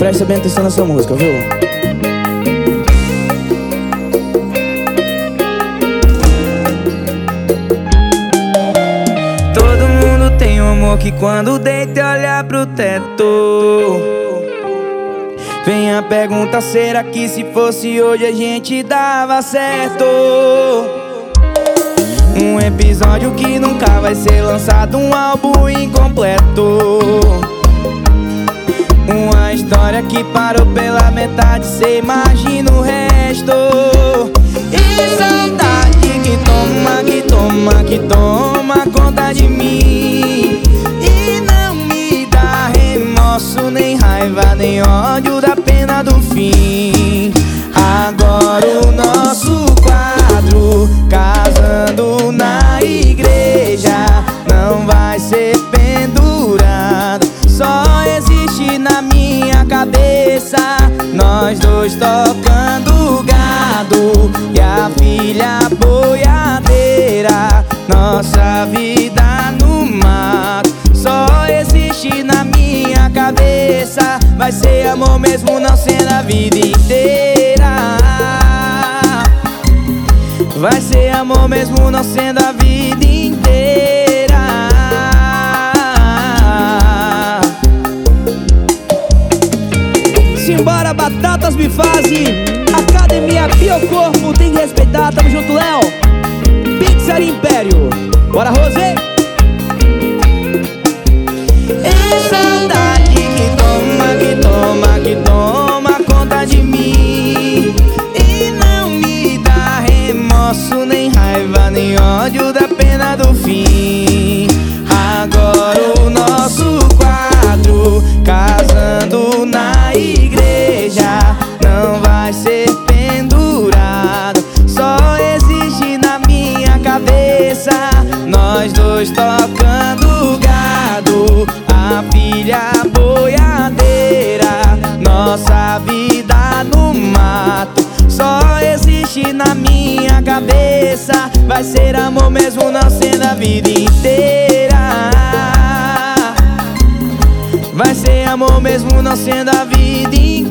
Presta bem atenção nessa música, viu? Todo mundo tem um amor que quando deita olha pro teto. Vem a pergunta, será que se fosse hoje a gente dava certo? Um episódio que nunca vai ser lançado, um álbum incompleto. Uma história que parou pela metade, cê imagina o resto. E saudade que toma, que toma, que toma conta de mim. E não me dá remorso, nem raiva, nem ódio da pena do fim. Agora o nosso quadro, casando na igreja, não vai ser pendurado, só existe na minha cabeça. Nós dois tocando gado e a filha boiadeira, nossa vida no mato, só existe na minha cabeça. Vai ser amor mesmo não sendo a vida inteira. Vai ser amor mesmo não sendo a vida inteira. Simbora, batatas me fazem. Academia Biocorpo tem que respeitar. Tamo junto, Léo. Pizzaria Império. Bora, Rosê. E saudade que toma, que toma, que toma conta de mim. E não me dá remorso, nem raiva, nem ódio da pena do fim. Agora o nosso quadro, casando na igreja, não vai ser pendurado, só existe na minha cabeça. Nós dois tocando gado, a filha boiadeira, nossa vida no mato, só existe na minha cabeça. Vai ser amor mesmo não sendo a vida inteira. Vai ser amor mesmo não sendo a vida inteira.